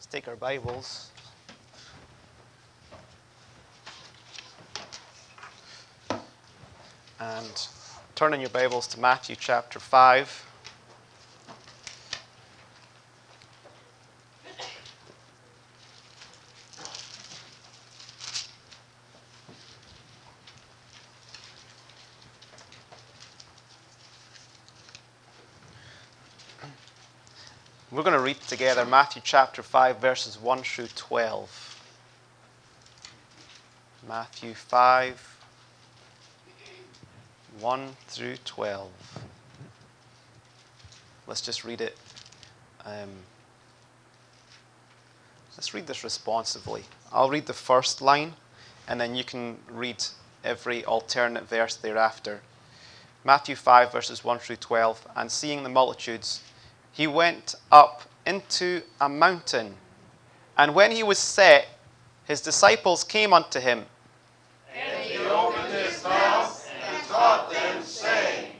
take our Bibles. And turn in your Bibles to Matthew chapter 5. We're going to read together Matthew chapter 5, verses 1 through 12. Matthew 5, 1 through 12. Let's just read it. Let's read this responsively. I'll read the first line, and then you can read every alternate verse thereafter. Matthew 5, verses 1 through 12. And seeing the multitudes, he went up into a mountain, and when he was set, his disciples came unto him. And he opened his mouth and taught them, saying,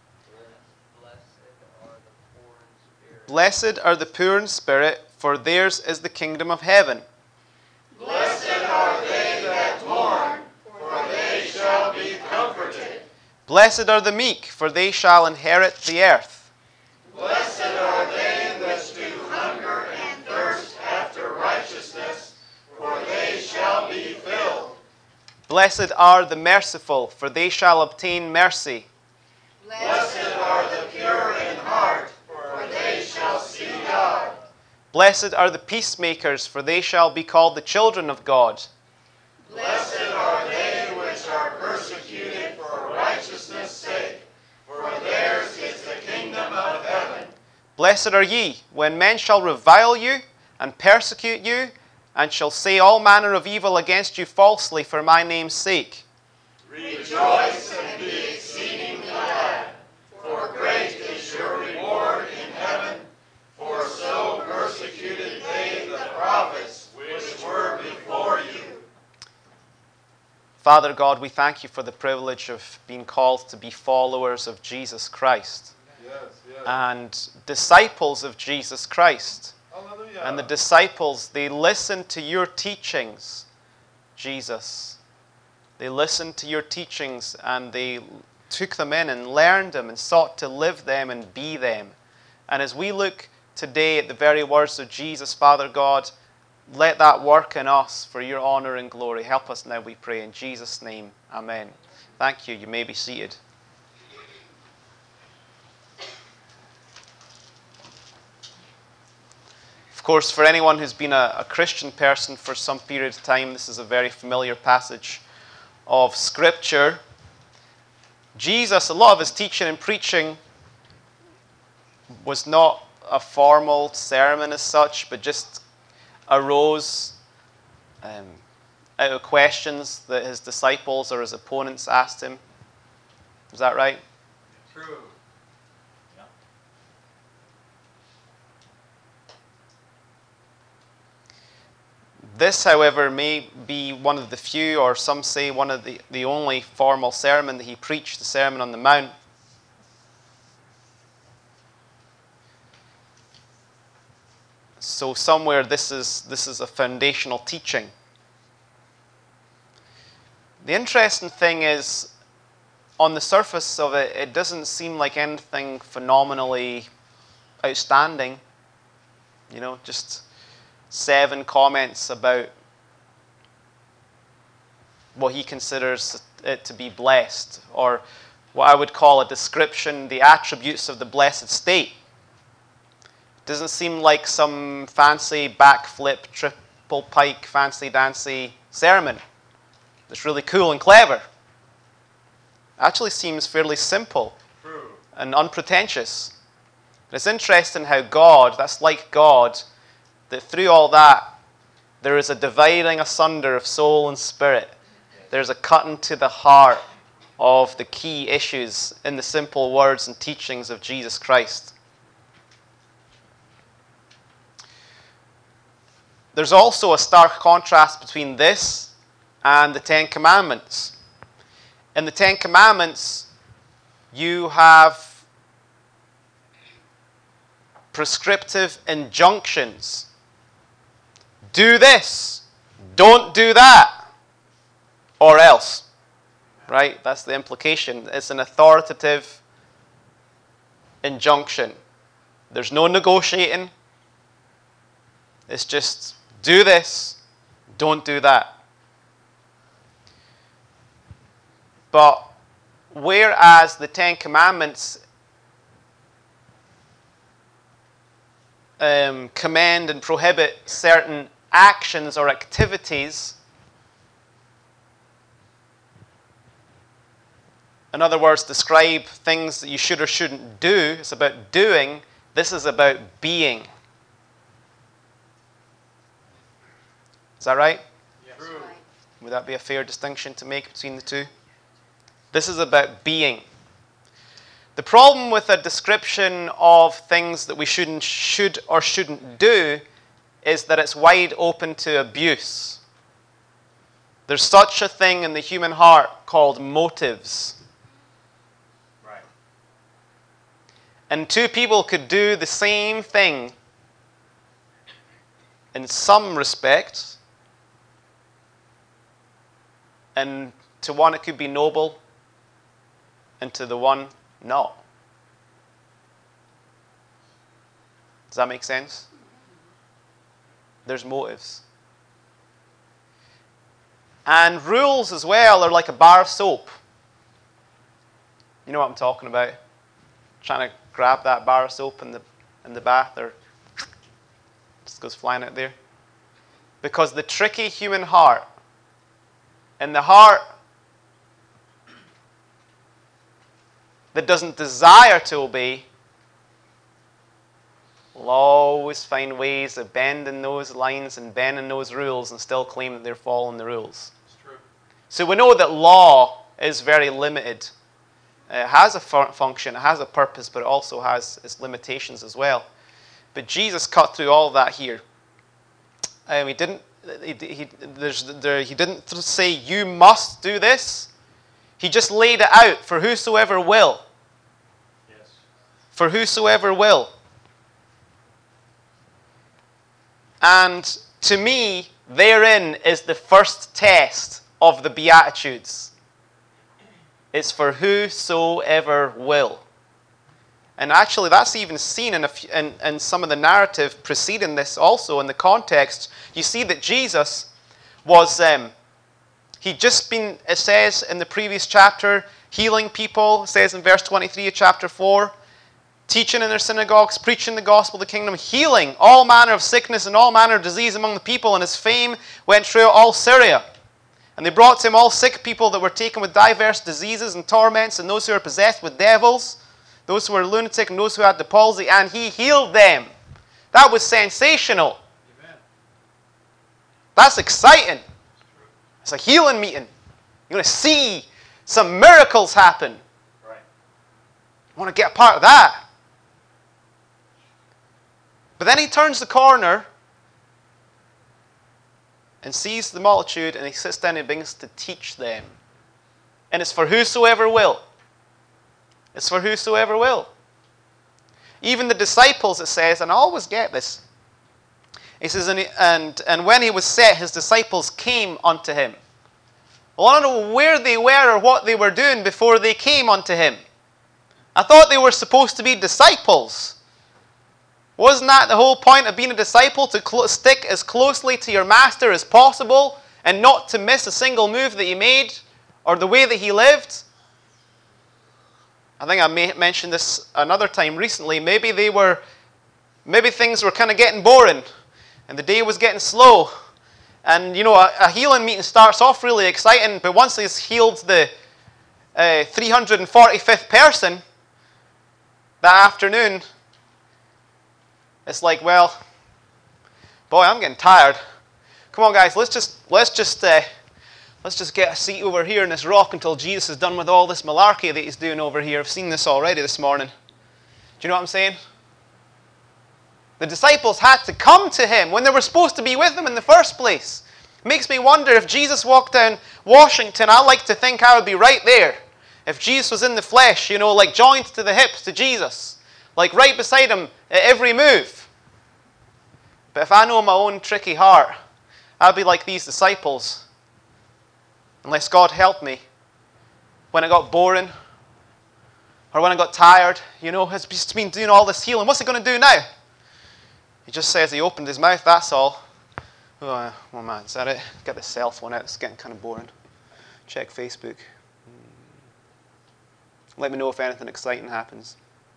Blessed are the poor in spirit, for theirs is the kingdom of heaven. Blessed are they that mourn, for they shall be comforted. Blessed are the meek, for they shall inherit the earth. Blessed are they that do hunger and thirst after righteousness, for they shall be filled. Blessed are the merciful, for they shall obtain mercy. Blessed are the pure in heart, for they shall see God. Blessed are the peacemakers, for they shall be called the children of God. Blessed are they which are persecuted for righteousness' sake, for theirs is the kingdom of heaven. Blessed are ye, when men shall revile you, and persecute you, and shall say all manner of evil against you falsely for my name's sake. Rejoice and be exceeding glad, for great is your reward in heaven, for so persecuted they the prophets which were before you. Father God, we thank you for the privilege of being called to be followers of Jesus Christ. And disciples of Jesus Christ. Hallelujah. And the disciples, they listened to your teachings, Jesus. They listened to your teachings and they took them in and learned them and sought to live them and be them. And as we look today at the very words of Jesus, Father God, let that work in us for your honor and glory. Help us now, we pray, in Jesus' name. Amen. Thank you. You may be seated. Of course, for anyone who's been a Christian person for some period of time, this is a very familiar passage of Scripture. Jesus, a lot of his teaching and preaching was not a formal sermon as such, but just arose out of questions that his disciples or his opponents asked him. Is that right? True. This, however, may be one of the few, or some say one of the only formal sermon that he preached, the Sermon on the Mount. So somewhere this is a foundational teaching. The interesting thing is, on the surface of it, it doesn't seem like anything phenomenally outstanding. You know, just 7 comments about what he considers it to be blessed, or what I would call a description, the attributes of the blessed state. Doesn't seem like some fancy backflip, triple pike, fancy dancy sermon that's really cool and clever. Actually seems fairly simple and unpretentious. But it's interesting how God, that's like God, that through all that, there is a dividing asunder of soul and spirit. There's a cutting to the heart of the key issues in the simple words and teachings of Jesus Christ. There's also a stark contrast between this and the Ten Commandments. In the Ten Commandments, you have prescriptive injunctions do this, don't do that, or else. Right? That's the implication. It's an authoritative injunction. There's no negotiating. It's just do this, don't do that. But whereas the Ten Commandments command and prohibit certain actions or activities, in other words, describe things that you should or shouldn't do. It's about doing. This is about being. Is that right? Yes. Would that be a fair distinction to make between the two? This is about being. The problem with a description of things that we should or shouldn't do is that it's wide open to abuse. There's such a thing in the human heart called motives. Right. And two people could do the same thing in some respects. And to one it could be noble, and to the one, not. Does that make sense? There's motives. And rules as well are like a bar of soap. You know what I'm talking about? Trying to grab that bar of soap in the bath, or just goes flying out there. Because the tricky human heart, and the heart that doesn't desire to obey, will always find ways of bending those lines and bending those rules and still claim that they're following the rules. It's true. So we know that law is very limited. It has a function, it has a purpose, but it also has its limitations as well. But Jesus cut through all of that here. He didn't say you must do this. He just laid it out for whosoever will. Yes. For whosoever will. And to me, therein is the first test of the Beatitudes. It's for whosoever will. And actually, that's even seen in some of the narrative preceding this also in the context. You see that Jesus was, he'd just been, it says in the previous chapter, healing people. It says in verse 23 of chapter 4, teaching in their synagogues, preaching the gospel of the kingdom, healing all manner of sickness and all manner of disease among the people. And his fame went throughout all Syria. And they brought to him all sick people that were taken with diverse diseases and torments, and those who were possessed with devils, those who were lunatic, and those who had the palsy, and he healed them. That was sensational. Amen. That's exciting. It's a healing meeting. You're going to see some miracles happen. Right. I want to get a part of that. But then he turns the corner and sees the multitude, and he sits down and begins to teach them. And it's for whosoever will. It's for whosoever will. Even the disciples, it says, and I always get this. He says, and when he was set, his disciples came unto him. Well, I don't know where they were or what they were doing before they came unto him. I thought they were supposed to be disciples. Wasn't that the whole point of being a disciple? To stick as closely to your master as possible and not to miss a single move that he made or the way that he lived? I think I mentioned this another time recently. Maybe things were kind of getting boring and the day was getting slow. And you know, a healing meeting starts off really exciting, but once he's healed the 345th person that afternoon, it's like, well, boy, I'm getting tired. Come on, guys, let's just get a seat over here in this rock until Jesus is done with all this malarkey that he's doing over here. I've seen this already this morning. Do you know what I'm saying? The disciples had to come to him when they were supposed to be with him in the first place. It makes me wonder if Jesus walked down Washington, I like to think I would be right there. If Jesus was in the flesh, you know, like joined to the hips to Jesus, like right beside him at every move. But if I know my own tricky heart, I'll be like these disciples. Unless God helped me. When it got boring, or when I got tired, has just been doing all this healing. What's he going to do now? He just says he opened his mouth, that's all. Oh, well, man, is that it? Get the cell phone out. It's getting kind of boring. Check Facebook. Let me know if anything exciting happens.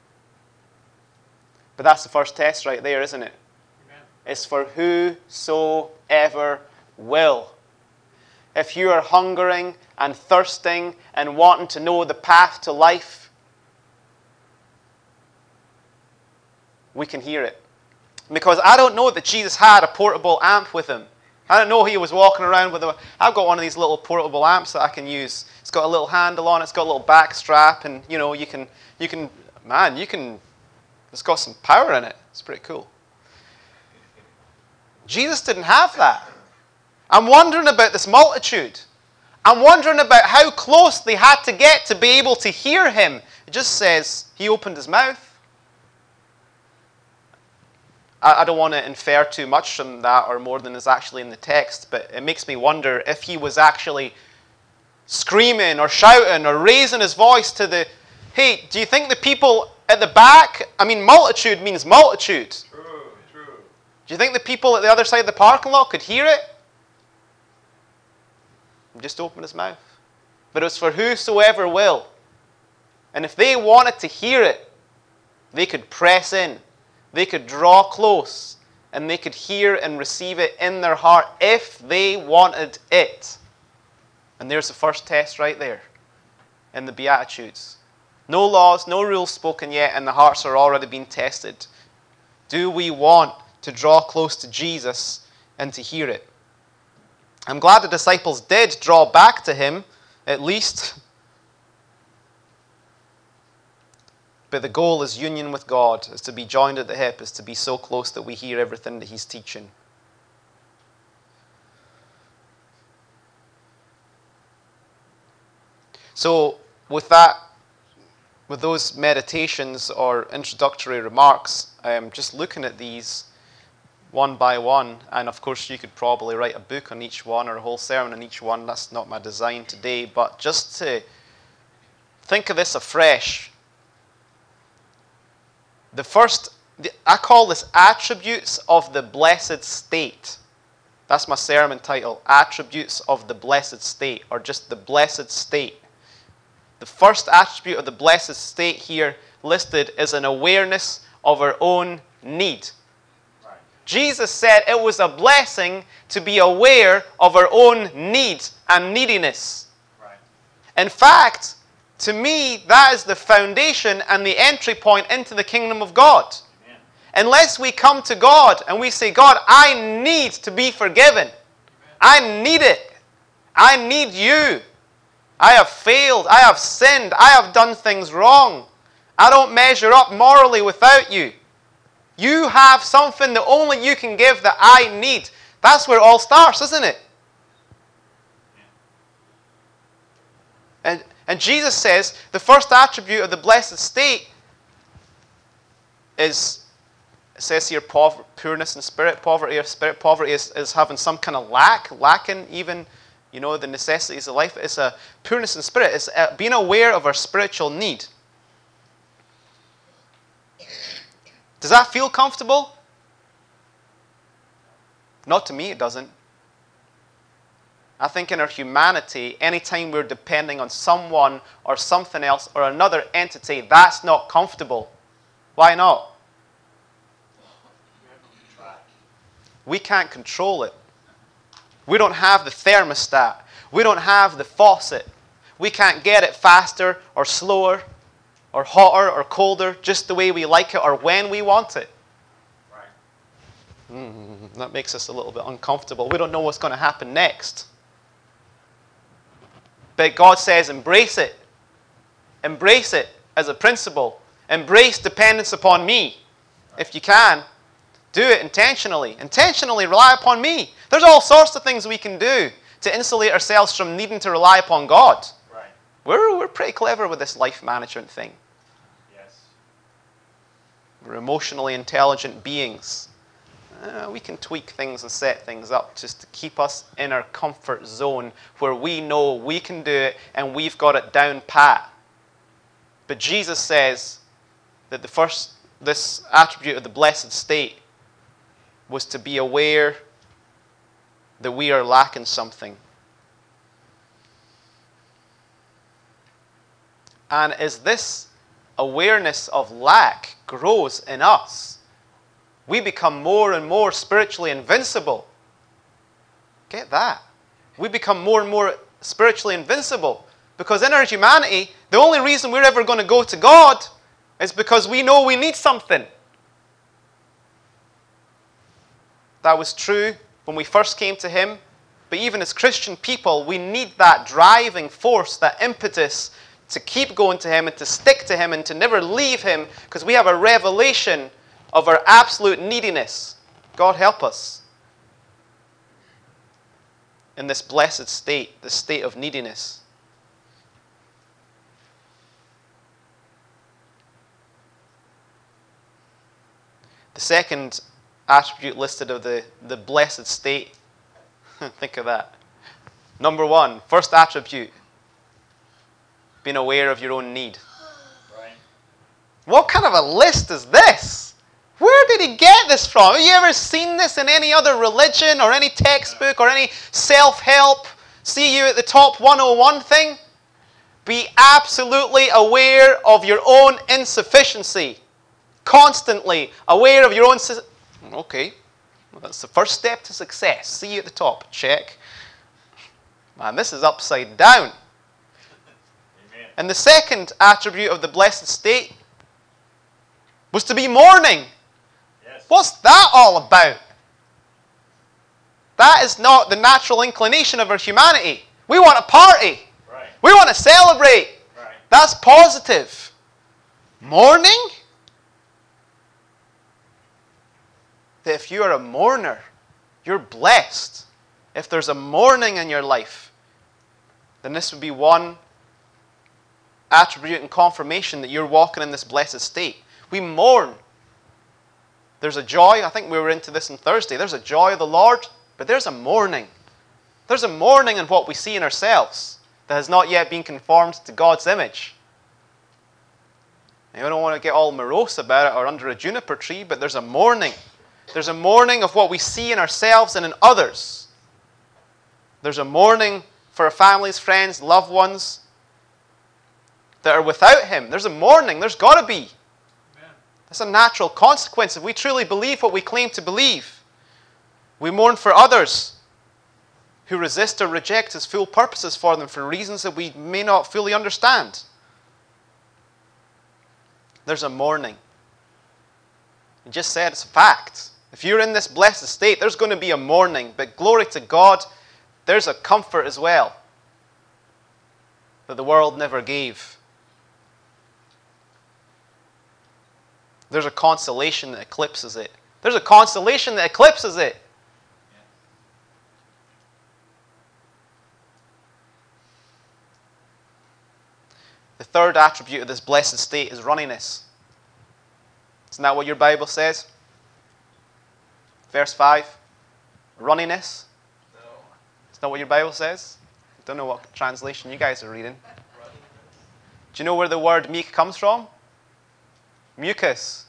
But that's the first test right there, isn't it? Amen. It's for whosoever will. If you are hungering and thirsting and wanting to know the path to life, we can hear it. Because I don't know that Jesus had a portable amp with him. I don't know he was walking around with I've got one of these little portable amps that I can use. It's got a little handle on it. It's got a little back strap. And, it's got some power in it. It's pretty cool. Jesus didn't have that. I'm wondering about this multitude. I'm wondering about how close they had to get to be able to hear him. It just says he opened his mouth. I don't want to infer too much from that or more than is actually in the text, but it makes me wonder if he was actually screaming or shouting or raising his voice to the, hey, do you think the people at the back, multitude means multitude. True. Do you think the people at the other side of the parking lot could hear it? He just opened his mouth. But it was for whosoever will. And if they wanted to hear it, they could press in. They could draw close. And they could hear and receive it in their heart if they wanted it. And there's the first test right there in the Beatitudes. No laws, no rules spoken yet, and the hearts are already being tested. Do we want to draw close to Jesus and to hear it? I'm glad the disciples did draw back to him, at least. But the goal is union with God, is to be joined at the hip, is to be so close that we hear everything that he's teaching. So, with those meditations or introductory remarks, I am just looking at these one by one, and of course you could probably write a book on each one or a whole sermon on each one. That's not my design today, but just to think of this afresh. I call this attributes of the blessed state. That's my sermon title, Attributes of the Blessed State, or just the blessed state. The first attribute of the blessed state here listed is an awareness of our own need. Right. Jesus said it was a blessing to be aware of our own need and neediness. Right. In fact, to me, that is the foundation and the entry point into the kingdom of God. Amen. Unless we come to God and we say, God, I need to be forgiven. Amen. I need it. I need you. I have failed. I have sinned. I have done things wrong. I don't measure up morally without you. You have something that only you can give that I need. That's where it all starts, isn't it? And Jesus says the first attribute of the blessed state is, it says here, poorness in spirit, poverty of spirit. Poverty is having some kind of lacking even, the necessities of life. It's a poorness in spirit. It's being aware of our spiritual need. Does that feel comfortable? Not to me, it doesn't. I think in our humanity, anytime we're depending on someone or something else or another entity, that's not comfortable. Why not? We can't control it. We don't have the thermostat. We don't have the faucet. We can't get it faster or slower or hotter or colder just the way we like it or when we want it. Right. That makes us a little bit uncomfortable. We don't know what's going to happen next. But God says, embrace it. Embrace it as a principle. Embrace dependence upon me. If you can, do it intentionally. Intentionally rely upon me. There's all sorts of things we can do to insulate ourselves from needing to rely upon God. Right. We're pretty clever with this life management thing. Yes. We're emotionally intelligent beings. we can tweak things and set things up just to keep us in our comfort zone where we know we can do it and we've got it down pat. But Jesus says that this attribute of the blessed state was to be aware that we are lacking something. And as this awareness of lack grows in us, we become more and more spiritually invincible. Get that? We become more and more spiritually invincible. Because in our humanity, the only reason we're ever going to go to God is because we know we need something. That was true when we first came to Him. But even as Christian people, we need that driving force, that impetus to keep going to Him and to stick to Him and to never leave Him, because we have a revelation of our absolute neediness. God help us in this blessed state, the state of neediness. The second attribute listed of the blessed state, think of that. Number one, first attribute, being aware of your own need. Right. What kind of a list is this? Where did he get this from? Have you ever seen this in any other religion or any textbook or any self-help, see you at the top 101 thing? Be absolutely aware of your own insufficiency. Constantly aware of your own... Okay, well, that's the first step to success. See you at the top. Check. Man, this is upside down. Amen. And the second attribute of the blessed state was to be mourning. Yes. What's that all about? That is not the natural inclination of our humanity. We want a party. Right. We want to celebrate. Right. That's positive. Mourning? That if you are a mourner, you're blessed. If there's a mourning in your life, then this would be one attribute and confirmation that you're walking in this blessed state. We mourn. There's a joy. I think we were into this on Thursday. There's a joy of the Lord, but there's a mourning. There's a mourning in what we see in ourselves that has not yet been conformed to God's image. Now, I don't want to get all morose about it or under a juniper tree, but there's a mourning. There's a mourning of what we see in ourselves and in others. There's a mourning for our families, friends, loved ones that are without Him. There's a mourning. There's got to be. Amen. That's a natural consequence if we truly believe what we claim to believe. We mourn for others who resist or reject His full purposes for them for reasons that we may not fully understand. There's a mourning. He just said it's a fact. If you're in this blessed state, there's going to be a mourning. But glory to God, there's a comfort as well that the world never gave. There's a consolation that eclipses it. There's a consolation that eclipses it. The third attribute of this blessed state is runniness. Isn't that what your Bible says? Verse 5. Runniness. No. Isn't that what your Bible says? I don't know what translation you guys are reading. Do you know where the word meek comes from? Mucus.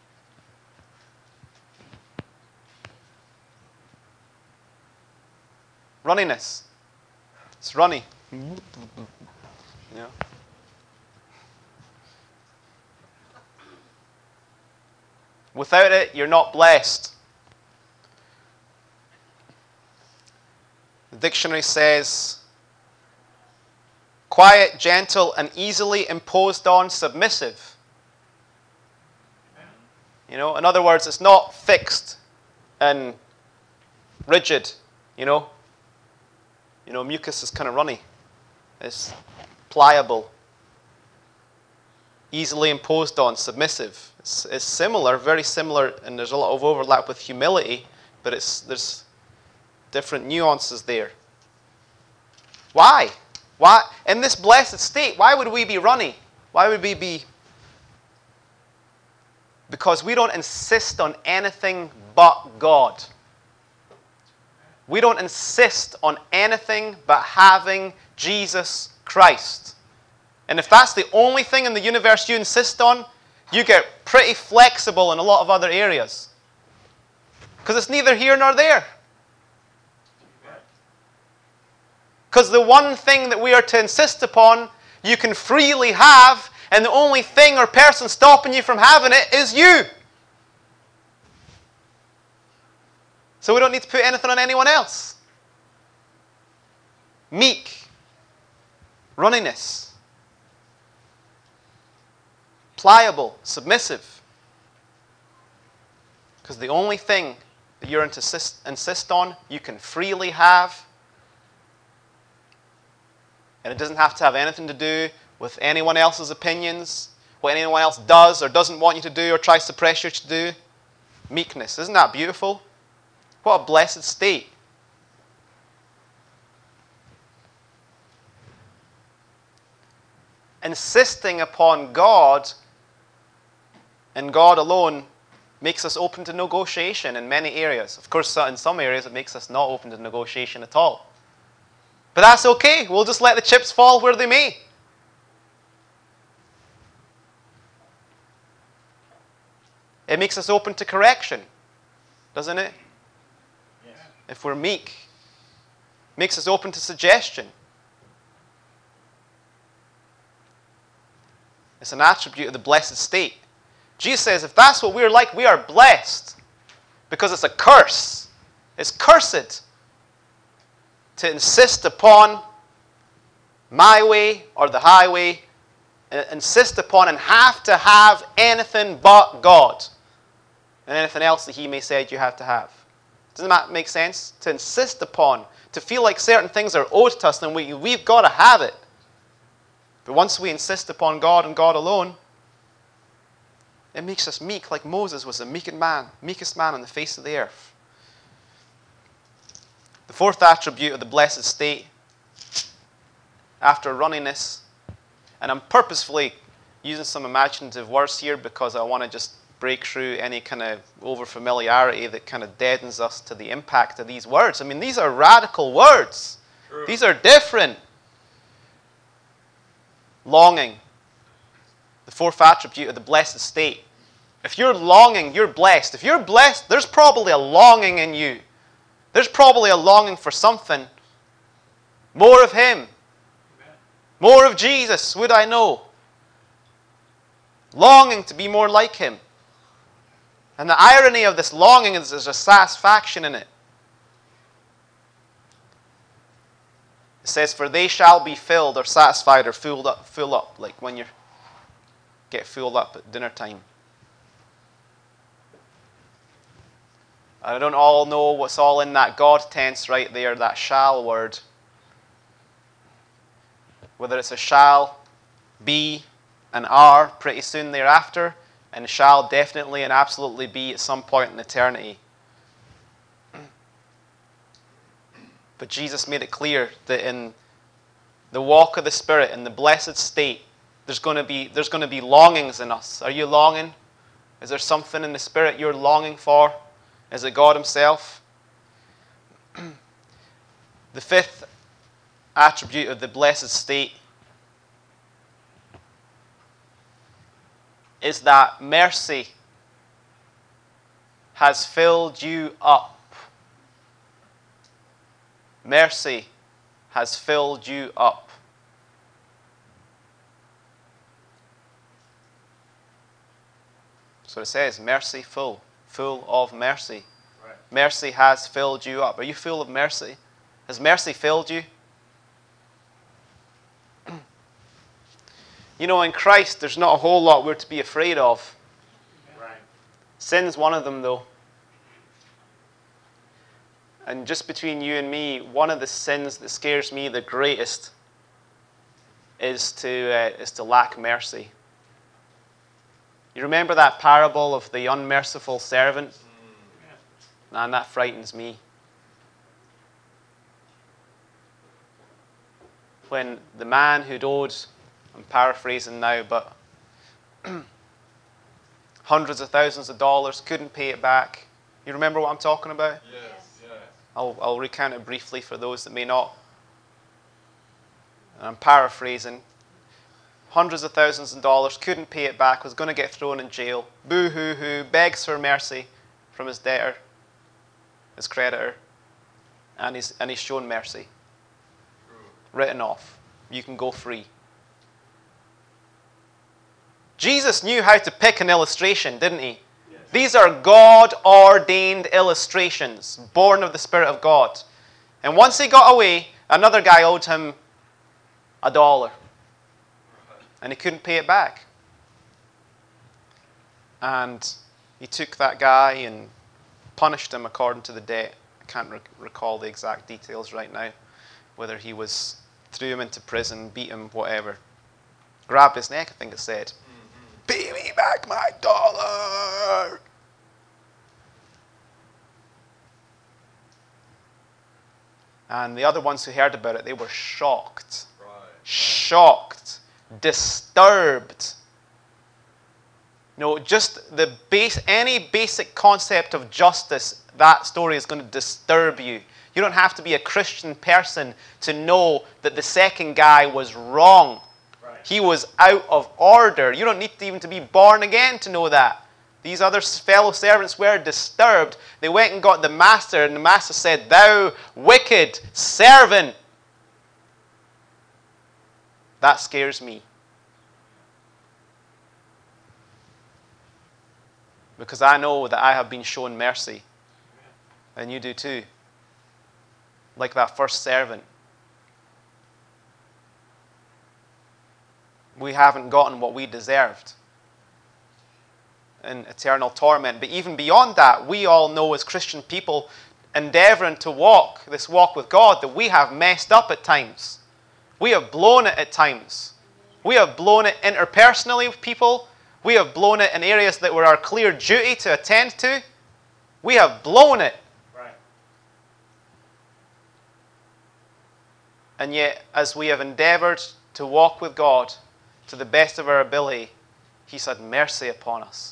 Runniness. It's runny. Yeah. Without it, you're not blessed. The dictionary says, quiet, gentle, and easily imposed on, submissive. You know, in other words, it's not fixed and rigid. You know, mucus is kind of runny. It's pliable. Easily imposed on, submissive. It's similar, very similar, and there's a lot of overlap with humility, but there's different nuances there. Why? Why? In this blessed state, why would we be runny? Why would we be because we don't insist on anything but God. We don't insist on anything but having Jesus Christ. And if that's the only thing in the universe you insist on, you get pretty flexible in a lot of other areas. Because it's neither here nor there. Because the one thing that we are to insist upon, you can freely have, and the only thing or person stopping you from having it is you. So we don't need to put anything on anyone else. Meek. Runniness. Pliable. Submissive. Because the only thing that you're to insist on, you can freely have. And it doesn't have to have anything to do with anyone else's opinions, what anyone else does or doesn't want you to do or tries to pressure you to do. Meekness. Isn't that beautiful? What a blessed state. Insisting upon God and God alone makes us open to negotiation in many areas. Of course, in some areas it makes us not open to negotiation at all. But that's okay. We'll just let the chips fall where they may. It makes us open to correction, doesn't it? Yes. If we're meek. It makes us open to suggestion. It's an attribute of the blessed state. Jesus says if that's what we're like, we are blessed. Because it's a curse. It's cursed to insist upon my way or the highway, insist upon and have to have anything but God and anything else that He may say you have to have. Doesn't that make sense? To insist upon, to feel like certain things are owed to us, then we've got to have it. But once we insist upon God and God alone, it makes us meek, like Moses was the meekest man on the face of the earth. The fourth attribute of the blessed state, after runniness, and I'm purposefully using some imaginative words here because I want to just break through any kind of over-familiarity that kind of deadens us to the impact of these words. I mean, these are radical words. True. These are different. Longing, the fourth attribute of the blessed state. If you're longing, you're blessed. If you're blessed, there's probably a longing in you. There's probably a longing for something. More of Him. More of Jesus, would I know. Longing to be more like Him. And the irony of this longing is there's a satisfaction in it. It says, for they shall be filled or satisfied or full up, like when you get full up at dinner time. I don't all know what's all in that God tense right there, that shall word. Whether it's a shall, be, and are pretty soon thereafter, and shall definitely and absolutely be at some point in eternity. But Jesus made it clear that in the walk of the Spirit, in the blessed state, there's going to be longings in us. Are you longing? Is there something in the Spirit you're longing for? Is it God Himself? The fifth attribute of the blessed state is that mercy has filled you up. Mercy has filled you up. So it says, mercy full of mercy. Right. Mercy has filled you up. Are you full of mercy? Has mercy filled you? You know, in Christ, there's not a whole lot we're to be afraid of. Right. Sin's one of them, though. And just between you and me, one of the sins that scares me the greatest is to lack mercy. You remember that parable of the unmerciful servant? Man, that frightens me. When the man who'd owed, I'm paraphrasing now, but hundreds of thousands of dollars, couldn't pay it back. You remember what I'm talking about? Yes. Yes. I'll recount it briefly for those that may not. I'm paraphrasing. Hundreds of thousands of dollars, couldn't pay it back, was going to get thrown in jail. Boo-hoo-hoo, begs for mercy from his debtor, his creditor, and he's shown mercy. Written off. You can go free. Jesus knew how to pick an illustration, didn't he? Yes. These are God-ordained illustrations, born of the Spirit of God. And once he got away, another guy owed him $1. And he couldn't pay it back. And he took that guy and punished him according to the debt. I can't recall the exact details right now. Whether he threw him into prison, beat him, whatever. Grabbed his neck, I think it said. Pay me back my $1. And the other ones who heard about it, they were shocked. Right. Shocked. Disturbed. Just any basic concept of justice, that story is going to disturb you. You don't have to be a Christian person to know that the second guy was wrong. Right. He was out of order. You don't need even to be born again to know that. These other fellow servants were disturbed. They went and got the master, and the master said, "Thou wicked servant." That scares me. Because I know that I have been shown mercy. And you do too. Like that first servant. We haven't gotten what we deserved in eternal torment. But even beyond that, we all know as Christian people endeavoring to walk this walk with God that we have messed up at times. We have blown it at times. We have blown it interpersonally with people. We have blown it in areas that were our clear duty to attend to. We have blown it. Right. And yet, as we have endeavored to walk with God to the best of our ability, He's had mercy upon us.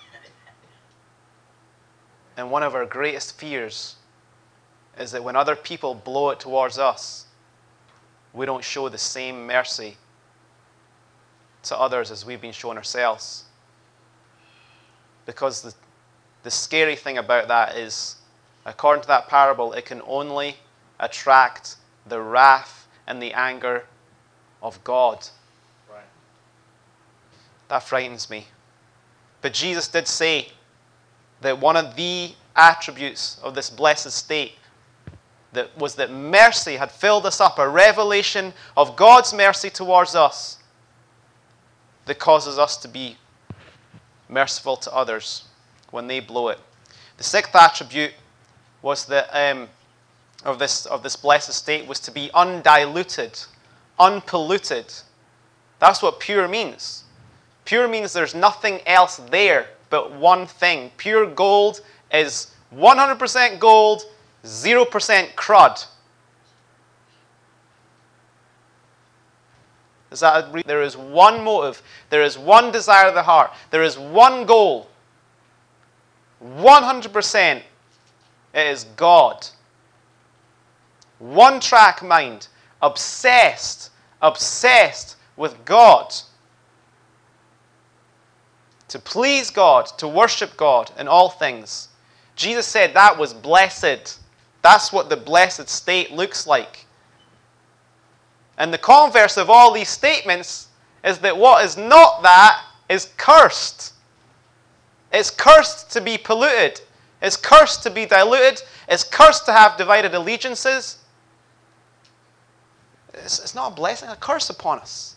And one of our greatest fears is that when other people blow it towards us, we don't show the same mercy to others as we've been shown ourselves. Because the scary thing about that is, according to that parable, it can only attract the wrath and the anger of God. Right. That frightens me. But Jesus did say that one of the attributes of this blessed state was that mercy had filled us up, a revelation of God's mercy towards us that causes us to be merciful to others when they blow it. The sixth attribute was that of this blessed state was to be undiluted, unpolluted. That's what pure means. Pure means there's nothing else there but one thing. Pure gold is 100% gold, 0% crud. There is one motive. There is one desire of the heart. There is one goal. 100% it is God. One track mind. Obsessed with God. To please God, to worship God in all things. Jesus said that was blessed. That's what the blessed state looks like. And the converse of all these statements is that what is not that is cursed. It's cursed to be polluted. It's cursed to be diluted. It's cursed to have divided allegiances. It's not a blessing, a curse upon us.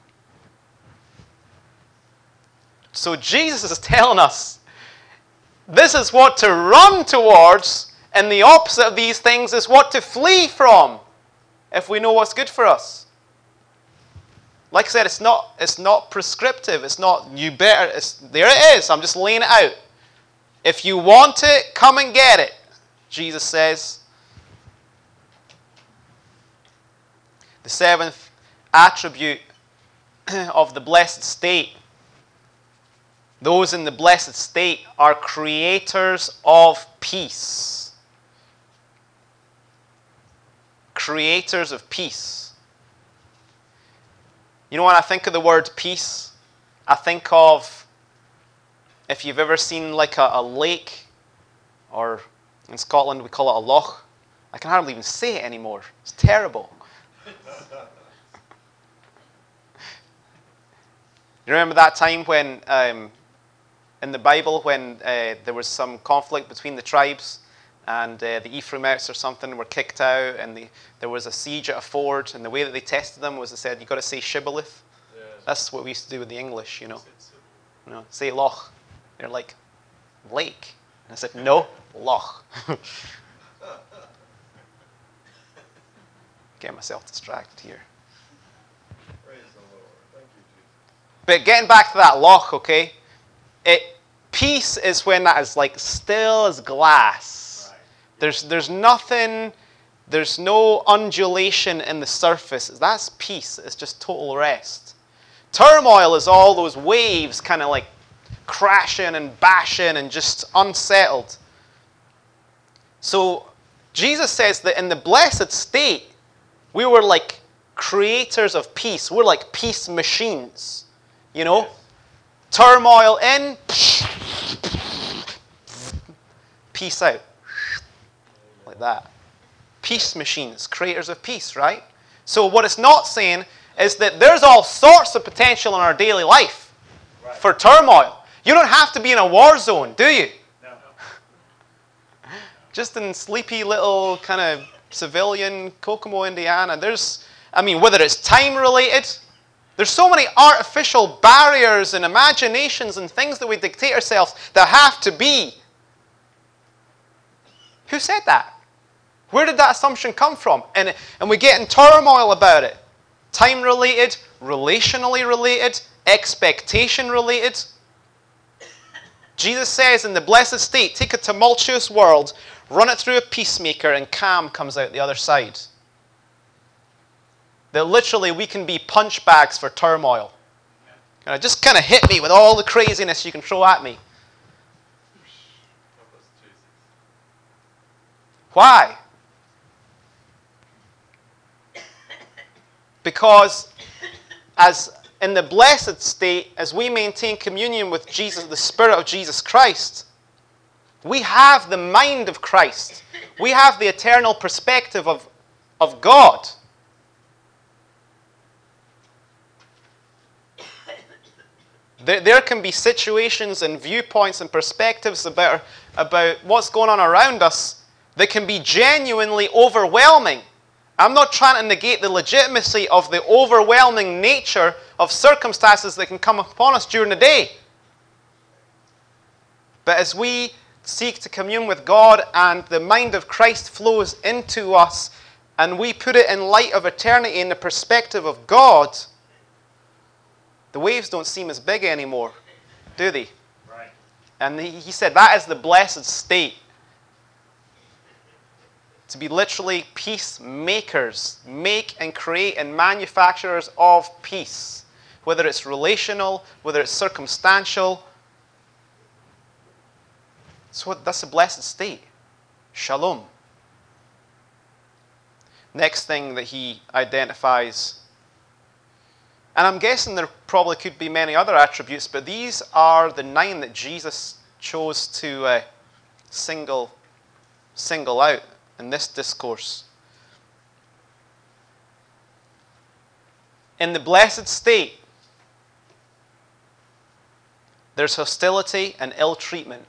So Jesus is telling us this is what to run towards, and the opposite of these things is what to flee from if we know what's good for us. Like I said, it's not prescriptive. It's not you better. There it is. I'm just laying it out. If you want it, come and get it, Jesus says. The seventh attribute of the blessed state Those in the blessed state are creators of peace. Creators of peace. You know, when I think of the word peace, I think of, if you've ever seen like a lake, or in Scotland we call it a loch. I can hardly even say it anymore. It's terrible. You remember that time when, in the Bible, when there was some conflict between the tribes, and the Ephraimites or something were kicked out, and there was a siege at a ford, and the way that they tested them was they said, you've got to say Shibboleth. Yes. That's what we used to do with the English, you know. Say loch. They're like, lake. And I said, no, loch. Get myself distracted here. Praise the Lord. Thank you, Jesus. But getting back to that loch, okay? Peace is when that is like still as glass. Right. There's nothing, there's no undulation in the surface. That's peace. It's just total rest. Turmoil is all those waves kind of like crashing and bashing and just unsettled. So Jesus says that in the blessed state, we were like creators of peace. We're like peace machines. You know? Yes. Turmoil in, peace out. Like that. Peace machines, creators of peace, right? So what it's not saying is that there's all sorts of potential in our daily life for turmoil. You don't have to be in a war zone, do you? No. Just in sleepy little kind of civilian Kokomo, Indiana, whether it's time related, there's so many artificial barriers and imaginations and things that we dictate ourselves that have to be. Who said that? Where did that assumption come from? And we get in turmoil about it. Time related, relationally related, expectation related. Jesus says in the blessed state, take a tumultuous world, run it through a peacemaker, and calm comes out the other side. That literally we can be punch bags for turmoil. Just kind of hit me with all the craziness you can throw at me. Why? Because as in the blessed state, as we maintain communion with Jesus, the Spirit of Jesus Christ, we have the mind of Christ. We have the eternal perspective of God. There can be situations and viewpoints and perspectives about what's going on around us that can be genuinely overwhelming. I'm not trying to negate the legitimacy of the overwhelming nature of circumstances that can come upon us during the day. But as we seek to commune with God and the mind of Christ flows into us and we put it in light of eternity in the perspective of God, the waves don't seem as big anymore, do they? Right. And he said that is the blessed state. To be literally peacemakers, make and create and manufacturers of peace. Whether it's relational, whether it's circumstantial. So that's the blessed state. Shalom. Next thing that he identifies, and I'm guessing there probably could be many other attributes, but these are the 9 that Jesus chose to single out in this discourse. In the blessed state, there's hostility and ill treatment.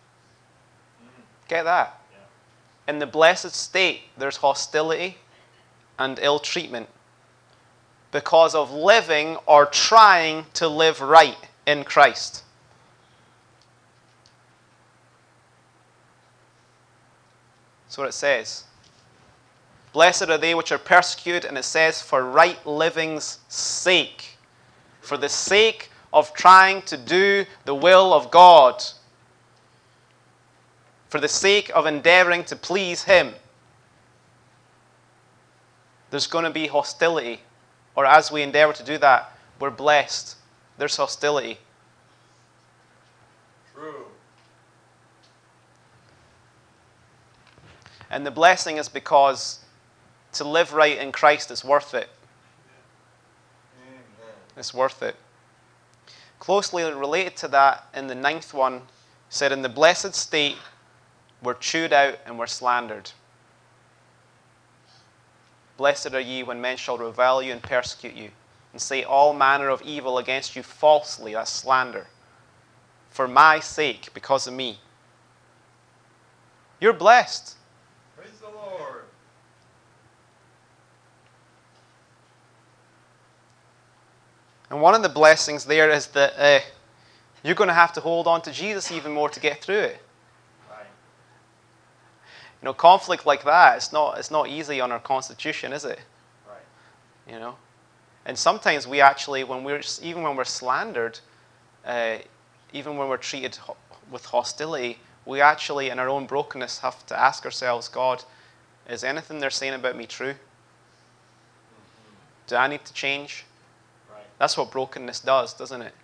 Get that? Yeah. In the blessed state, there's hostility and ill treatment because of living or trying to live right in Christ. That's what it says. Blessed are they which are persecuted, and it says, for right living's sake. For the sake of trying to do the will of God. For the sake of endeavoring to please Him. There's going to be hostility. Or as we endeavor to do that, we're blessed. There's hostility. And the blessing is because to live right in Christ is worth it. It's worth it. Closely related to that, in the 9th one, said, in the blessed state, we're chewed out and we're slandered. Blessed are ye when men shall revile you and persecute you, and say all manner of evil against you falsely. That's slander. For my sake, because of me. You're blessed. Praise the Lord. And one of the blessings there is that you're going to have to hold on to Jesus even more to get through it. Right. You know, conflict like that, it's not easy on our constitution, is it? Right. You know? And sometimes we actually, even when we're slandered, even when we're treated with hostility, we actually, in our own brokenness, have to ask ourselves, God, is anything they're saying about me true? Do I need to change? Right. That's what brokenness does, doesn't it?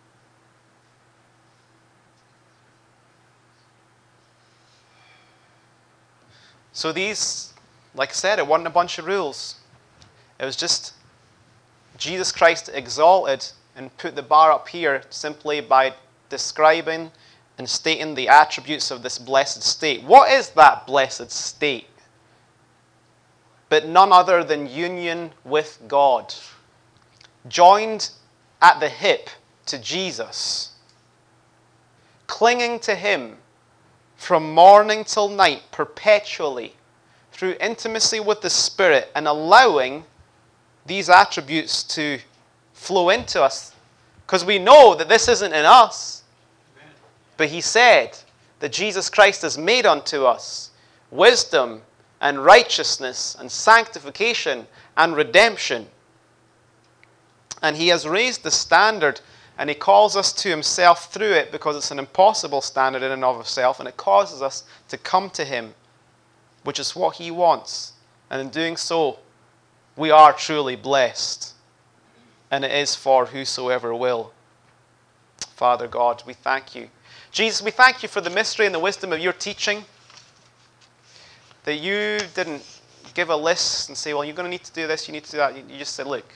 So these, like I said, it wasn't a bunch of rules. It was just Jesus Christ exalted and put the bar up here simply by describing and stating the attributes of this blessed state. What is that blessed state? But none other than union with God. Joined at the hip to Jesus. Clinging to Him from morning till night, perpetually, through intimacy with the Spirit, and allowing these attributes to flow into us. Because we know that this isn't in us. But He said that Jesus Christ has made unto us wisdom and righteousness and sanctification and redemption. And He has raised the standard, and He calls us to Himself through it, because it's an impossible standard in and of itself, and it causes us to come to Him, which is what He wants. And in doing so, we are truly blessed. And it is for whosoever will. Father God, we thank You. Jesus, we thank You for the mystery and the wisdom of Your teaching. That You didn't give a list and say, well, you're going to need to do this, you need to do that. You just said, look,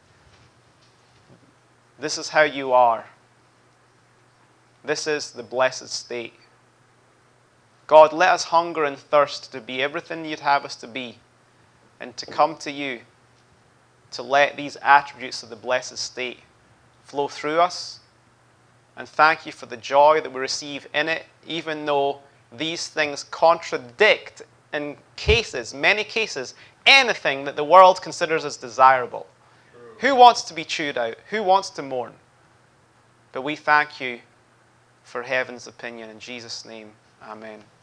this is how you are. This is the blessed state. God, let us hunger and thirst to be everything You'd have us to be, and to come to You, to let these attributes of the blessed state flow through us. And thank You for the joy that we receive in it, even though these things contradict, in cases, many cases, anything that the world considers as desirable. True. Who wants to be chewed out? Who wants to mourn? But we thank You for heaven's opinion. In Jesus' name, amen.